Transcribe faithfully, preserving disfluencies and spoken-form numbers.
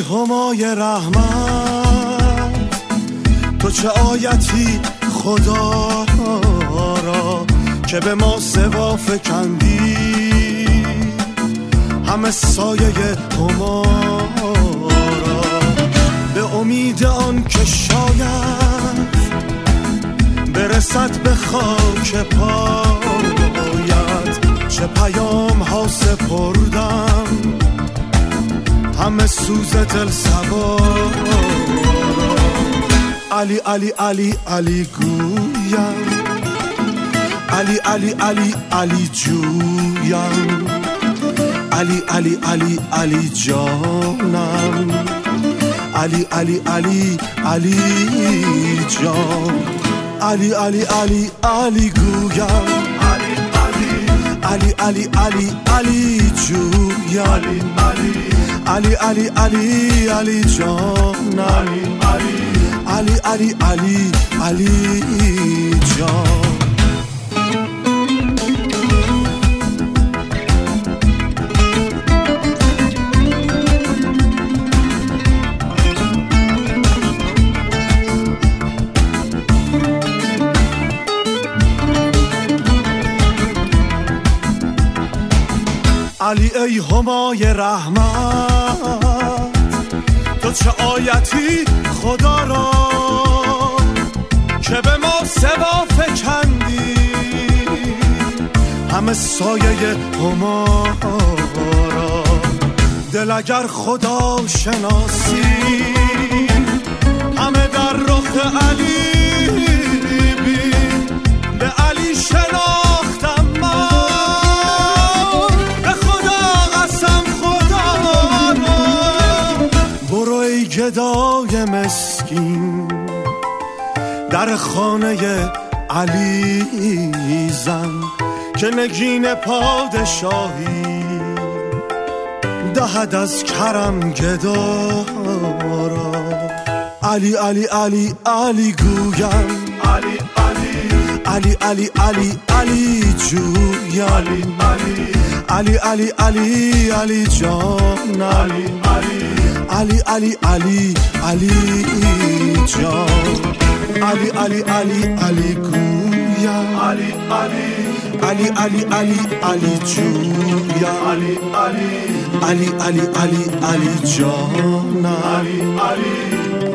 همای رحمت، تو چه آیتی خدا را که به ما سوا فکندی، همه سایه هما را به امید آن که شاید برسد به خاک پایت. چه پیام ها سپردم همه سوز دل سوار، علی علی علی علی گویم، علی علی علی علی جویم، علی علی علی علی جانم، علی علی علی علی جان، علی علی علی علی گویم، علی علی علی علی جویم، علی علی علی علی جانم، علی علی علی علی جان. علی ای همای رحمت، تو چه آیتی خدا را که به ما سوا فکندی، همه سایه هما را. دل اگر خدا شناسی همه در رخ علی بین، به علی شناختم من، به خدا قسم خدا را. برو ای گدای مسکین در خانه علی زن، که نگین پادشاهی دهد از کرم گدا را. علی علی علی علی گویم، علی علی علی علی علی جویم، علی علی علی علی جانم، علی علی علی علی جان، علی علی علی علی گویم، علی علی علی علی علی جویم، علی علی علی علی علی جانم،